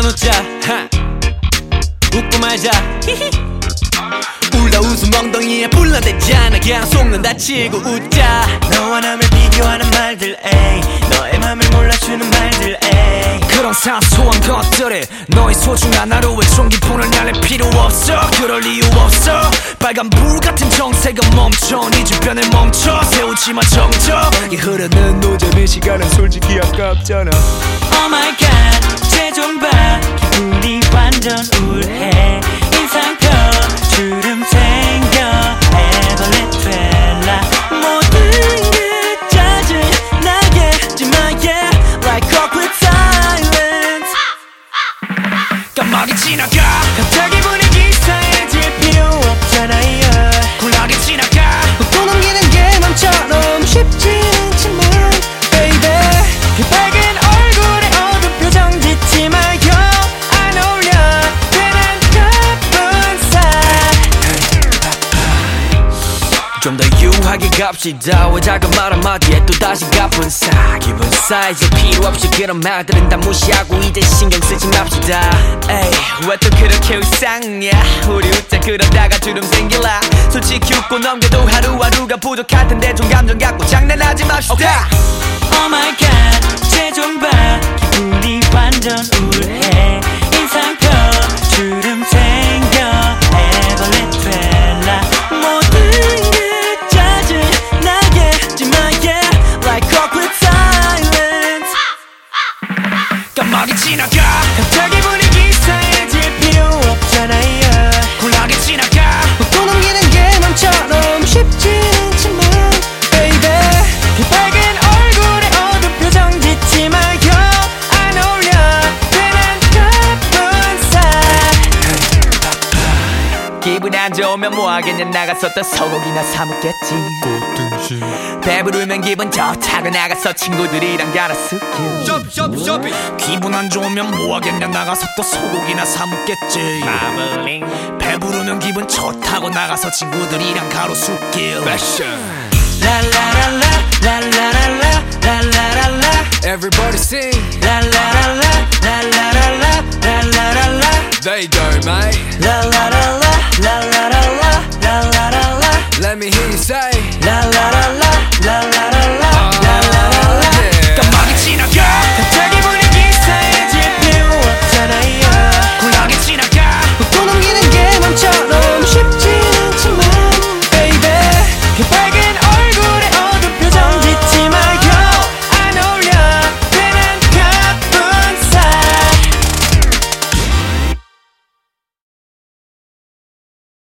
웃자 웃고 말자 울다 웃음 엉덩이에 불러대잖아 그냥 속는다 치고 웃자 너와 남을 비교하는 말들 에이 너의 맘을 몰라주는 말들 에이 그런 사소한 것들에 너의 소중한 하루에 총기폰을 날릴 필요 없어 그럴 이유 없어 빨간 불 같은 정색은 멈춰 네 주변을 멈춰 세우지마 정적이 흐르는 노잼의 시간은 솔직히 아깝잖아 Oh my god 쟤 좀 봐 기분이 완전 우울해 인상표 주름 생겨 해벌레 될라 모든 게 짜증나게 하지마 yeah like awkward silence 깜빡이 지나가 갑자기 분위기 싸해질 필요 없잖아요 쿨하게 지나가 또 넘기는 게 맘처럼 쉽지 않지만 baby 그 밝은 얼굴에 어두운 표정 짓지 마요 안 어울려 괜한 가뿐사 좀 더 유하게 갑시다 왜 작은 말 한마디에 또다시 가뿐싸 기분싸 이제 필요 없이 그런 말들은 다 무시하고 이제 신경 쓰지 맙시다 에이 왜 또 그렇게 울상이야 우리 웃자 그러다가 주름 생길라 솔직히 웃고 넘겨도 하루하루가 부족할 텐데 좀 감정 갖고 장난하지 맙시다 Oh my god 쟤 좀 봐 기분이 완전 우울해 인상표 주름 생겨 해벌레 될라 모든 게 짜증나게 하지마 yeah like awkward silence 깜빡이 지나가 갑자기 분위기 싸해질 필요 없잖아요 쿨하게 지나가 또 넘기는 게 맘처럼 쉽지 않지만 baby 그 밝은 얼굴에 어두운 표정 짓지 마요 안 어울려 괜한 가뿐사 기분 안 좋으면 뭐하겠냐 나가서 또 소고기나 사 먹겠지 배부르면 기분 좋다고 나가서 친구들이랑 갈아쓰기 쇼핑 기분 안 좋으면 뭐하겠냐 나가서 또 소고기나 사 먹겠지 배부르면 기분 좋다고 나가서 친구들이랑 가로수길 라라라라 라라라라 라라라라 Everybody sing 라라라라 라라라라 라라라라 They go mate 라라라라